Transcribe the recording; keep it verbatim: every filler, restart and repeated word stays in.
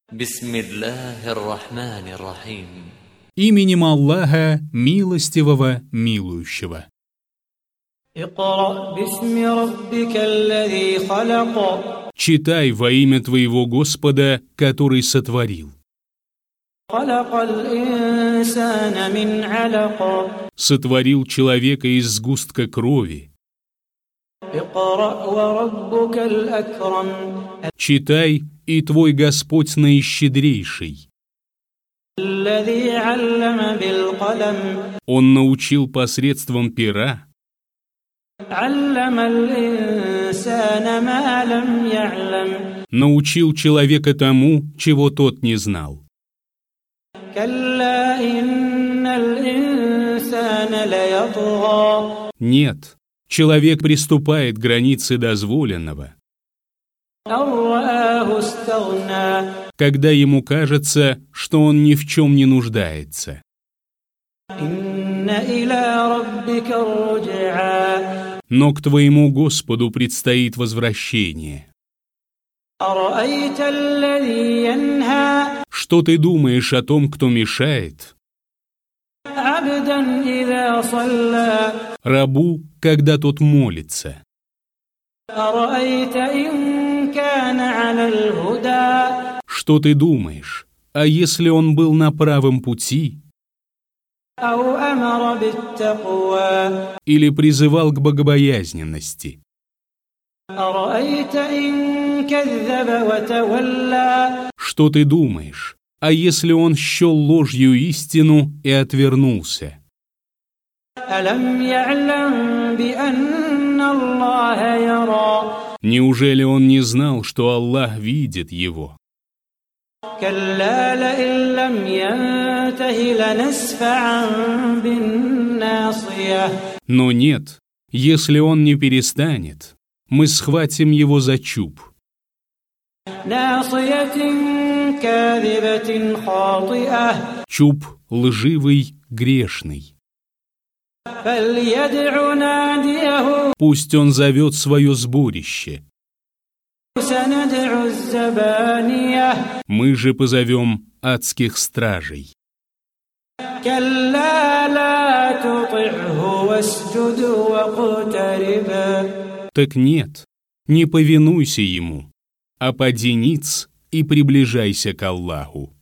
Бисмиллахир-рахманир-рахим. Именем Аллаха, милостивого, милующего. اقرأ باسم ربك الذي خلق Читай во имя твоего Господа, который сотворил. خلق الإنسان من علق Сотворил человека из сгустка крови. اقرأ وربك الأكرم Читай, и твой Господь наищедрейший. الذي علم بالقلم Он научил посредством пера, علم الإنسان ما لم يعلم научил человека тому, чего тот не знал. كلا إن الإنسان ليطغى Нет, человек приступает к границе дозволенного, أن رآه استغنى когда ему кажется, что он ни в чем не нуждается. إن إلى ربك الرجعى Но к твоему Господу предстоит возвращение. أرأيت الذي ينهى Что ты думаешь о том, кто мешает عبدا إذا صلى рабу, когда тот молится? أرأيت إن كان على الهدى Что ты думаешь, а если он был на правом пути أو أمر بالتقوى или призывал к богобоязненности? أرأيت إن كذب وتولى Что ты думаешь, а если он счел ложью истину и отвернулся? ألم يعلم بأن الله يرى Неужели он не знал, что Аллах видит его? كلا لئن لم ينته لنسفعا بالناصية Но нет, если он не перестанет, мы схватим его за чуб. ناصية كاذبة خاطئة Чуб лживый, грешный. فليدع ناديه Пусть он зовет свое сборище. سندع الزبانية Мы же позовем адских стражей. كلا لا تطعه واسجد واقترب Так нет, не повинуйся ему, а поди ниц и приближайся к Аллаху.